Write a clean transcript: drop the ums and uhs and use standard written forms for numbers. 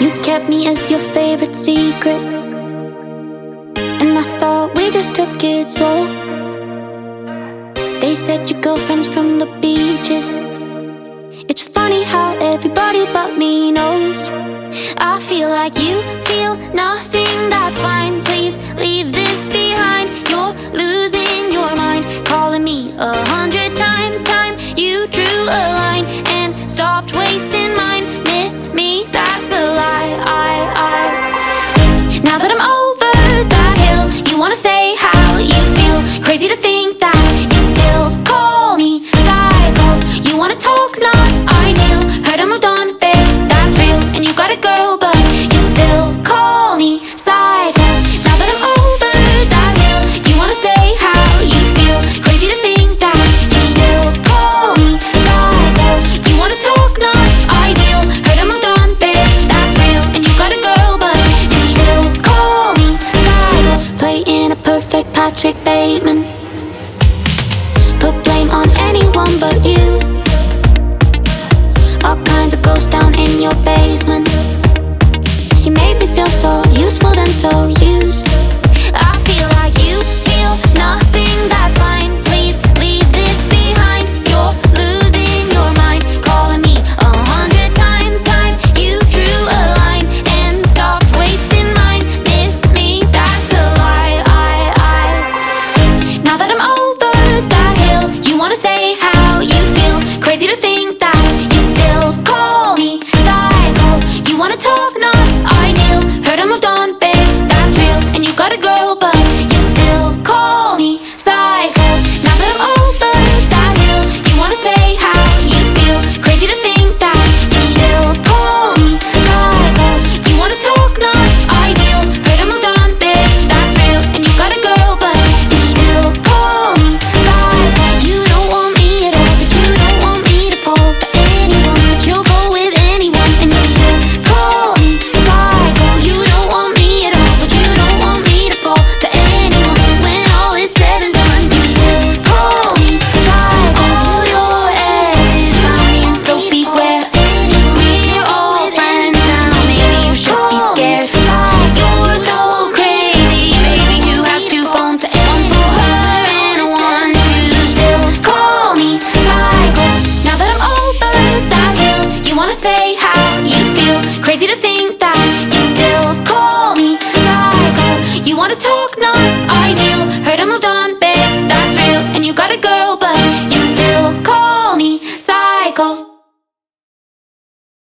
You kept me as your favorite secret, and I thought we just took it slow. They said your girlfriend's from the beaches. It's funny how everybody but me knows. I feel like you feel nothing, that's fine. Please leave this behind. You're losing your mind, calling me 100 times. Time you drew a line and stopped wasting mine. Miss me, that's a lie. Now that I'm over that hill, you wanna say how you feel. Crazy to think that you still call me psycho. You wanna talk, not ideal. Heard I moved on, babe, that's real. And you got a girl, but you still call me psycho. Now that I'm over that hill, you wanna say how you feel. Crazy to think that you still call me psycho. You wanna talk, not ideal. Heard I moved on, babe, that's real. And you got a girl, but you still call me psycho. Playing a perfect Patrick Bateman, put blame on anyone but you. All kinds of ghosts down in your basement. You made me feel so useful then so used. I feel like you feel nothing, that's fine.